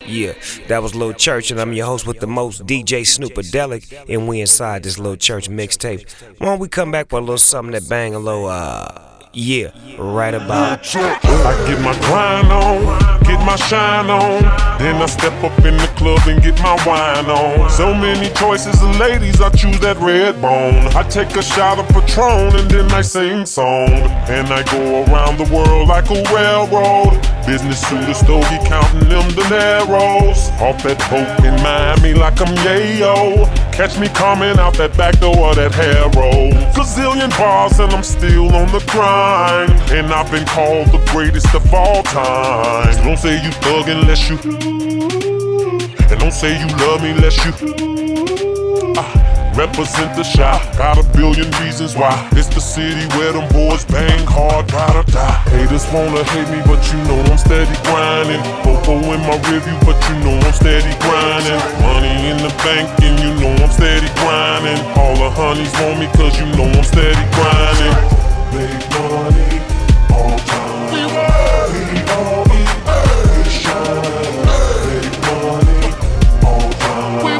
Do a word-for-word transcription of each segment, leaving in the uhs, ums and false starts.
Yeah, that was Lil Church, and I'm your host with the most, D J Snoopadelic, and we inside this Lil Church mixtape. Why don't we come back with a little something that bang a little, uh, yeah, right about. I get my grind on, get my shine on, then I step up in the club and get my wine on. So many choices of ladies, I choose that red bone. I take a shot of Patron and then I sing song, and I go around the world like a railroad. Business suit, a stogie, counting them dineros. Off that boat in Miami like I'm yayo. Catch me coming out that back door of that Harrow. Gazillion bars and I'm still on the grind, and I've been called the greatest of all time. So don't say you thug unless you, and don't say you love me unless you I represent the shop. Got a billion reasons why. It's the city where them boys bang hard, ride or die. Haters wanna hate me, but you know I'm steady grinding. Popo in my review, but you know I'm steady grinding. Money in the bank, and you know I'm steady grinding. All the honeys want me, cause you know I'm steady grinding. Big money, all time. We all eat, we shine. Big money, all time. We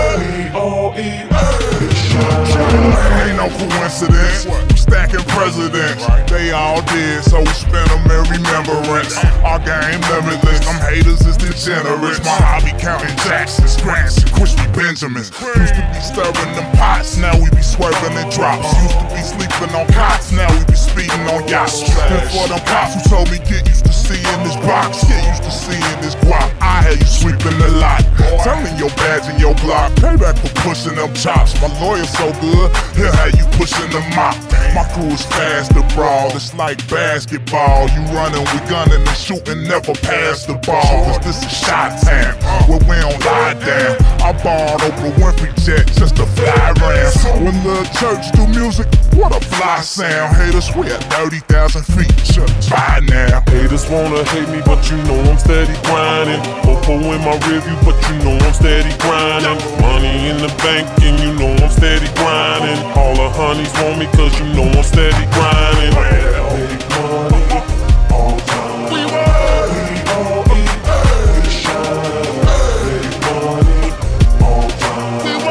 all eat, we shine. Ain't no coincidence, we stacking presidents. They all dead, so we spend them in remembrance. Our game limitless, them haters is degenerates. My hobby counting Jacksons, Grants, and crispy Benjamins. Used to be stirring them pots, now we be swerving in drops. Used to be sleeping on cots, now we be speeding on yachts. And for them cops who told me get used to seeing this box, get used to seeing this guap, I had you sweeping the lot. Turning your badge and your block, payback for pushing them chops. My lawyer's so good, he'll have you pushing the mop. My crew is fast to brawl, it's like basketball. You running, we gunning and shooting, never pass the ball. Cause this is shot time, where we don't lie down. I borrowed Oprah Winfrey jet just to fly around. When Lil Church do music, what a fly sound. Haters, we at thirty thousand feet, by now. Haters wanna hate me, but you know I'm steady grinding. Popo in my review, but you know I'm steady grinding. Money in the bank, and you know I'm steady grinding. All the honeys want me, cause you know I'm steady grinding. Big money, all time. We all eat, we shine. Big money, all time. We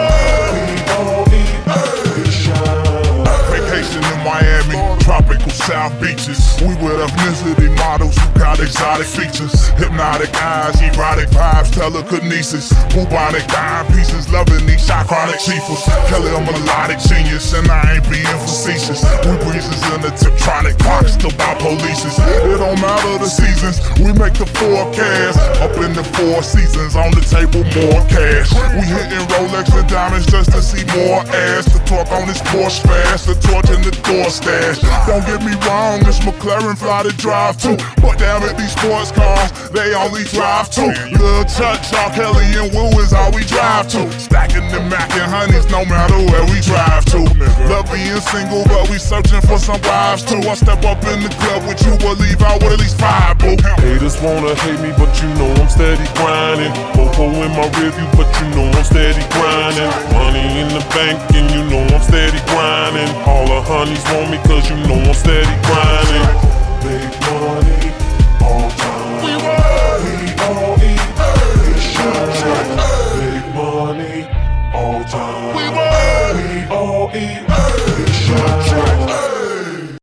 all eat, we shine. Vacation in Miami, tropical South beaches. We with ethnicity models who got exotic features. Hypnotic eyes, erotic vibes, telekinesis. Bubonic dime pieces, loving these chronic chiefers. Kelly, I'm a melodic genius, and I ain't being facetious. We breezes in the Tiptronic, boxed about polices. It don't matter the seasons, we make the forecast. Up in the four seasons, on the table more cash. We hitting Rolex and diamonds just to see more ass. The talk on this Porsche fast, the torch in the door stash. Don't get me wrong, this McLaren fly to drive too. But damn it, these sports cars, they only drive two. Lil Church, y'all Kelly and Woo is all we drive to. Stacking the Mac and honeys no matter where we drive to. Love being single, but we searching for some wives too. I step up in the club with you, will leave out with at least five, boo. Haters wanna hate me, but you know I'm steady grinding. Popo in my review, but you know I'm steady grinding. Money in the bank, and you know I'm steady grinding. All the honeys want me, cause you know I'm steady grinding.